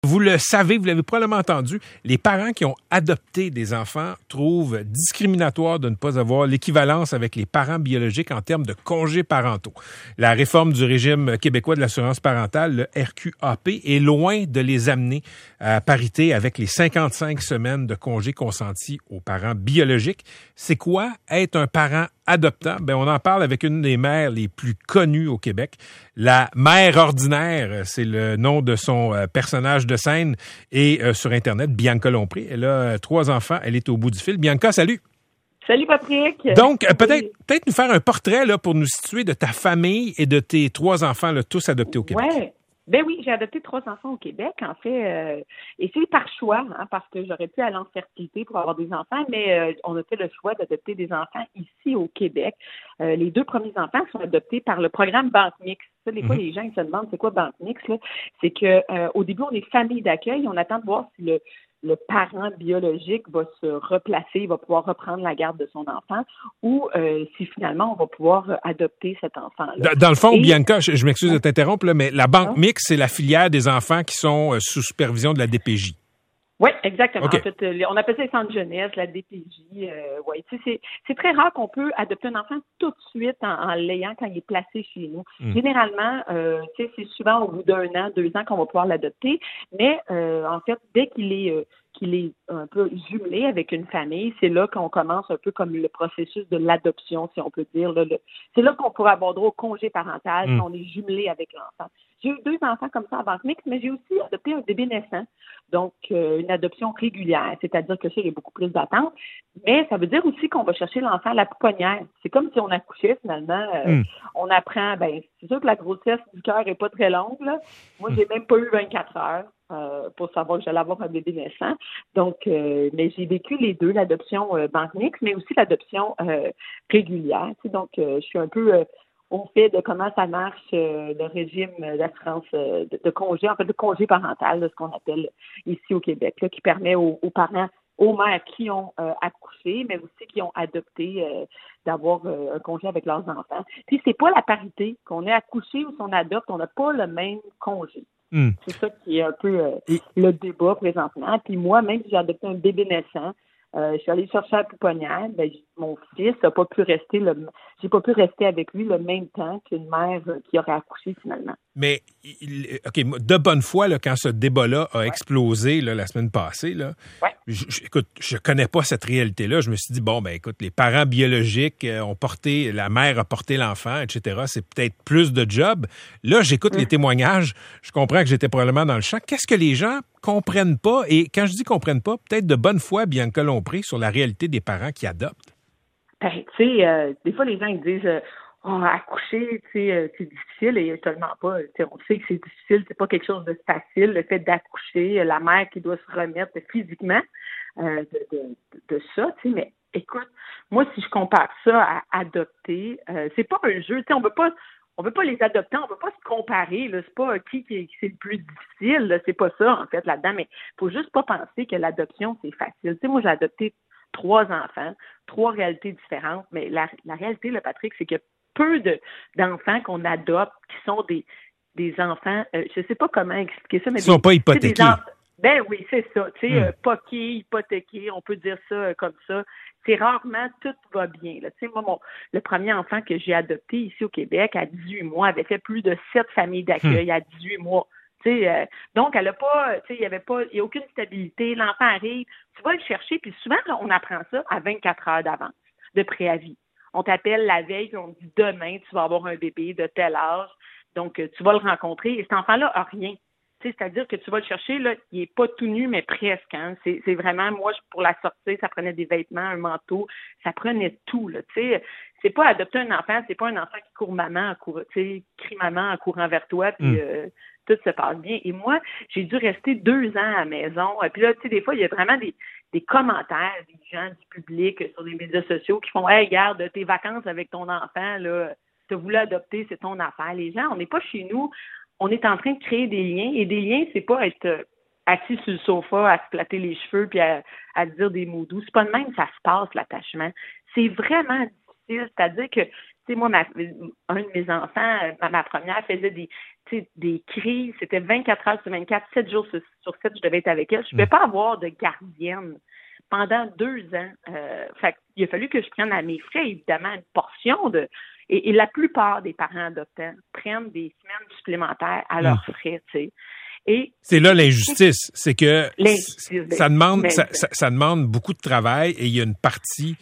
Vous le savez, vous l'avez probablement entendu, les parents qui ont adopté des enfants trouvent discriminatoire de ne pas avoir l'équivalence avec les parents biologiques en termes de congés parentaux. La réforme du régime québécois de l'assurance parentale, le RQAP, est loin de les amener à parité avec les 55 semaines de congés consentis aux parents biologiques. C'est quoi être un parent adoptant? On en parle avec une des mères les plus connues au Québec. La mère ordinaire, c'est le nom de son personnage de scène et sur Internet, Bianca Lompré. Elle a 3 enfants, elle est au bout du fil. Bianca, salut! Salut Patrick! Donc, peut-être nous faire un portrait là, pour nous situer de ta famille et de tes 3 enfants, là, tous adoptés au Québec. Ouais. Ben oui, j'ai adopté 3 enfants au Québec, en fait, et c'est par choix, parce que j'aurais pu aller en fertilité pour avoir des enfants, mais on a fait le choix d'adopter des enfants ici au Québec. Les 2 premiers enfants sont adoptés par le programme Banque Mixte. Ça, des fois, les gens ils se demandent c'est quoi Banque Mixte, là? C'est que au début, on est famille d'accueil, on attend de voir si le parent biologique va se replacer, il va pouvoir reprendre la garde de son enfant, ou si finalement on va pouvoir adopter cet enfant-là. Dans le fond, Bianca, je m'excuse de t'interrompre, là, mais la Banque Mixte, c'est la filière des enfants qui sont sous supervision de la DPJ. Oui, exactement. Okay. En fait, on appelle ça les centres jeunesse, la DPJ. Ouais. Tu sais, c'est très rare qu'on peut adopter un enfant tout de suite en l'ayant quand il est placé chez nous. Généralement, tu sais, c'est souvent au bout d'1 an, 2 ans qu'on va pouvoir l'adopter. Mais en fait, dès qu'il est un peu jumelé avec une famille, c'est là qu'on commence un peu comme le processus de l'adoption, si on peut dire. Là, c'est là qu'on pourrait avoir droit au congé parental quand on est jumelé avec l'enfant. J'ai eu 2 enfants comme ça à Banque Mixte, mais j'ai aussi adopté un bébé naissant, donc une adoption régulière, c'est-à-dire que ça, il y a beaucoup plus d'attente, mais ça veut dire aussi qu'on va chercher l'enfant à la pouponnière. C'est comme si on accouchait finalement. On apprend, c'est sûr que la grossesse du cœur est pas très longue, là. Moi, j'ai même pas eu 24 heures pour savoir que j'allais avoir un bébé naissant. Donc, mais j'ai vécu les 2, l'adoption Banque Mixte, mais aussi l'adoption régulière. Tu sais, donc, je suis un peu au fait de comment ça marche le régime d'assurance de congé, en fait, de congé parental, là, ce qu'on appelle ici au Québec, là, qui permet aux parents, aux mères qui ont accouché, mais aussi qui ont adopté, d'avoir un congé avec leurs enfants. Puis, c'est pas la parité. Qu'on ait accouché ou qu'on adopte, on n'a pas le même congé. C'est ça qui est un peu le débat présentement. Puis moi, même si j'ai adopté un bébé naissant, je suis allée chercher à la pouponnière. Mon fils n'a pas pu rester j'ai pas pu rester avec lui le même temps qu'une mère qui aurait accouché finalement. Mais, OK, de bonne foi, là, quand ce débat-là a explosé là, la semaine passée, là, écoute, je connais pas cette réalité-là. Je me suis dit, écoute, les parents biologiques la mère a porté l'enfant, etc. C'est peut-être plus de job. Là, j'écoute les témoignages. Je comprends que j'étais probablement dans le champ. Qu'est-ce que les gens comprennent pas? Et quand je dis comprennent pas, peut-être de bonne foi, Bianca Lompré, sur la réalité des parents qui adoptent. Tu sais, des fois, les gens ils disent accoucher, tu sais, c'est difficile et seulement pas. On sait que c'est difficile, c'est pas quelque chose de facile. Le fait d'accoucher, la mère qui doit se remettre physiquement de ça, tu sais, mais écoute, moi, si je compare ça à adopter, c'est pas un jeu, tu sais, on veut pas les adopter, on veut pas se comparer, là, c'est pas qui c'est le plus difficile, là, c'est pas ça, en fait, là-dedans, mais faut juste pas penser que l'adoption, c'est facile. Tu sais, moi, j'ai adopté 3 enfants, 3 réalités différentes, mais la réalité, là, Patrick, c'est que peu d'enfants qu'on adopte qui sont des enfants, je sais pas comment expliquer ça, mais ils sont pas hypothéqués. Ben oui, c'est ça, tu sais, poqués, hypothéqués, on peut dire ça comme ça. C'est rarement tout va bien. Tu sais, moi, le premier enfant que j'ai adopté ici au Québec à 18 mois avait fait plus de 7 familles d'accueil à 18 mois. Donc, elle a pas, il y a aucune stabilité. L'enfant arrive, tu vas le chercher, puis souvent, là, on apprend ça à 24 heures d'avance, de préavis. On t'appelle la veille, puis on te dit demain, tu vas avoir un bébé de tel âge, donc tu vas le rencontrer, et cet enfant-là a rien. C'est-à-dire que tu vas le chercher, là, il est pas tout nu, mais presque. Hein. C'est vraiment, moi, pour la sortie, ça prenait des vêtements, un manteau, ça prenait tout. Là, c'est pas adopter un enfant, c'est pas un enfant qui court maman, crie maman en courant vers toi, puis tout se passe bien. Et moi, j'ai dû rester 2 ans à la maison. Puis là, des fois, il y a vraiment des commentaires des gens du public sur les médias sociaux qui font « Hey, regarde, tes vacances avec ton enfant, là, tu as voulu adopter, c'est ton affaire. » Les gens, on n'est pas chez nous. On est en train de créer des liens. Et des liens, c'est pas être assis sur le sofa, à se platter les cheveux puis à dire des mots doux. C'est pas de même que ça se passe, l'attachement. C'est vraiment difficile. C'est-à-dire que, tu sais, moi, un de mes enfants, ma première, faisait des crises. C'était 24 heures sur 24, 7 jours sur 7, je devais être avec elle. Je ne pouvais pas avoir de gardienne pendant 2 ans. Il a fallu que je prenne à mes frais, évidemment, une portion de... Et la plupart des parents adoptants prennent des semaines supplémentaires à leurs frais, tu sais. Et c'est là l'injustice, c'est que ça demande beaucoup de travail et il y a une partie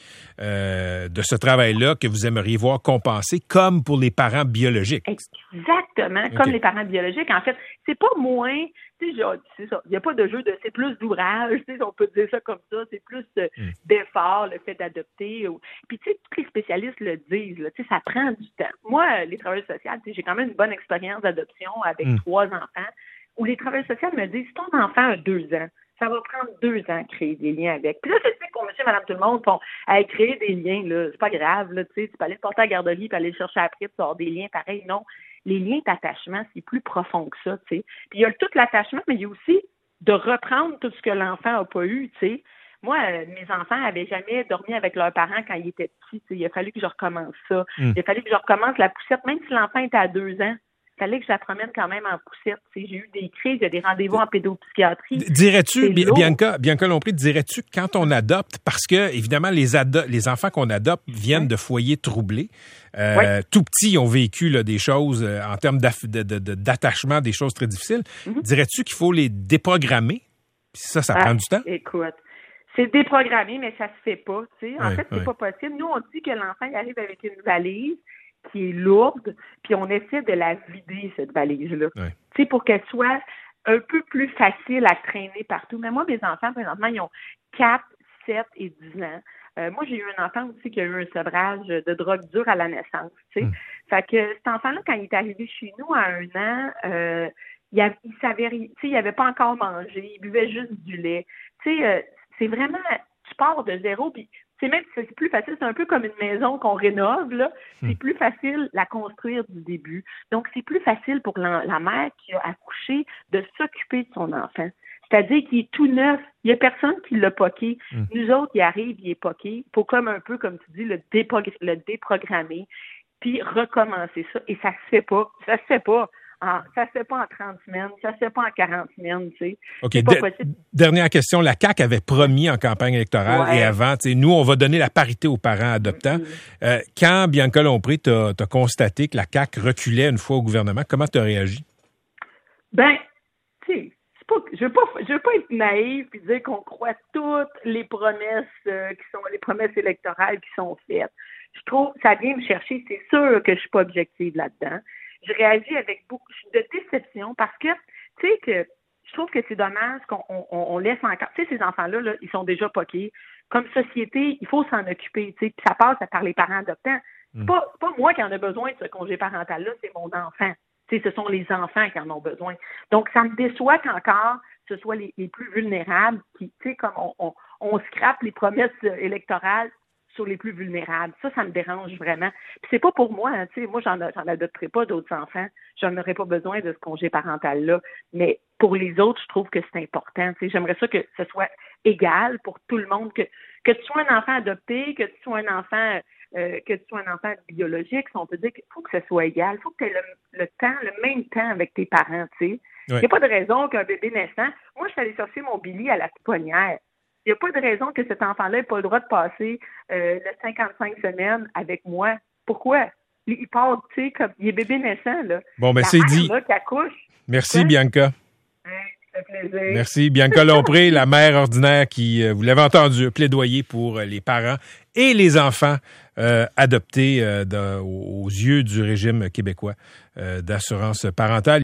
de ce travail-là que vous aimeriez voir compensé, comme pour les parents biologiques. Exactement, comme les parents biologiques. En fait, c'est pas moins, tu sais, c'est ça. Il n'y a pas de jeu de, c'est plus d'ouvrage, tu sais, on peut dire ça comme ça. C'est plus d'effort, le fait d'adopter. Puis tu sais, tous les spécialistes le disent, là, tu sais, ça prend du temps. Moi, les travailleurs sociaux, tu sais, j'ai quand même une bonne expérience d'adoption avec 3 enfants. Où les travailleurs sociaux me disent, si ton enfant a 2 ans, ça va prendre 2 ans de créer des liens avec. Puis là, je sais que pour monsieur, madame, tout le monde, créer des liens, là, c'est pas grave, là, tu sais, tu peux aller le porter à la garderie, puis aller le chercher après, tu avoir des liens pareils. Non, les liens d'attachement, c'est plus profond que ça, tu sais. Puis il y a tout l'attachement, mais il y a aussi de reprendre tout ce que l'enfant n'a pas eu, tu sais. Moi, mes enfants n'avaient jamais dormi avec leurs parents quand ils étaient petits, tu sais. Il a fallu que je recommence ça. Il a fallu que je recommence la poussette, même si l'enfant était à 2 ans. Il fallait que je la promène quand même en poussette. Tu sais, j'ai eu des crises, il y a des rendez-vous en pédopsychiatrie. Dirais-tu, Bianca Lompré, dirais-tu que quand on adopte, parce que évidemment les enfants qu'on adopte viennent de foyers troublés, tout petits ont vécu là, des choses en termes d'attachement, des choses très difficiles. Dirais-tu qu'il faut les déprogrammer? Ça prend du temps? Écoute, c'est déprogrammé, mais ça se fait pas. Tu sais. En fait, c'est pas possible. Nous, on dit que l'enfant il arrive avec une valise qui est lourde, puis on essaie de la vider, cette valise-là. Tu sais, pour qu'elle soit un peu plus facile à traîner partout. Mais moi, mes enfants, présentement, ils ont 4, 7 et 10 ans. Moi, j'ai eu un enfant aussi qui a eu un sevrage de drogue dure à la naissance, tu sais. Fait que cet enfant-là, quand il est arrivé chez nous à 1 an, il savait rien, tu sais, il avait pas encore mangé, il buvait juste du lait. Tu sais, c'est vraiment, tu pars de zéro, puis c'est plus facile, c'est un peu comme une maison qu'on rénove, là. C'est plus facile la construire du début. Donc, c'est plus facile pour la mère qui a accouché de s'occuper de son enfant. C'est-à-dire qu'il est tout neuf. Il n'y a personne qui l'a poqué. Nous autres, il arrive, il est poqué. Il faut comme un peu, comme tu dis, le déprogrammer, puis recommencer ça. Et ça se fait pas. Ça se fait pas. Ça se fait pas en 30 semaines, ça se fait pas en 40 semaines, tu sais. OK. Dernière question. La CAQ avait promis en campagne électorale et avant, tu sais, nous, on va donner la parité aux parents adoptants. Quand Bianca Lompré t'as constaté que la CAQ reculait une fois au gouvernement, comment t'as réagi? Ben, tu sais, je veux pas être naïve et dire qu'on croit toutes les promesses qui sont les promesses électorales qui sont faites. Je trouve ça vient me chercher. C'est sûr que je suis pas objective là-dedans. Je réagis avec beaucoup de déception parce que, tu sais, que je trouve que c'est dommage qu'on laisse encore... Tu sais, ces enfants-là, là, ils sont déjà poqués. Comme société, il faut s'en occuper, tu sais, puis ça passe par les parents adoptants. C'est pas moi qui en ai besoin de ce congé parental-là, c'est mon enfant. Tu sais, ce sont les enfants qui en ont besoin. Donc, ça me déçoit qu'encore ce soit les plus vulnérables qui, tu sais, comme on scrape les promesses électorales sur les plus vulnérables. Ça me dérange vraiment. Puis c'est pas pour moi, hein, tu sais, moi, j'en adopterai pas d'autres enfants. J'en aurais pas besoin de ce congé parental-là. Mais pour les autres, je trouve que c'est important. Tu sais, j'aimerais ça que ce soit égal pour tout le monde, que tu sois un enfant adopté, que tu sois un enfant biologique, si on peut dire qu'il faut que ce soit égal. Il faut que tu aies le même temps avec tes parents, tu sais. Il n'y a pas de raison qu'un bébé naissant... Moi, je suis allée chercher mon Billy à la pouponnière. Il n'y a pas de raison que cet enfant-là n'ait pas le droit de passer le 55 semaines avec moi. Pourquoi? Il part, tu sais, comme il est bébé naissant, là. Bon, ben c'est dit. Là, qui accouche. Merci, Bianca. Ça fait plaisir. Merci. Bianca Lompré, la mère ordinaire qui, vous l'avez entendu, plaidoyer pour les parents et les enfants adoptés aux yeux du régime québécois d'assurance parentale.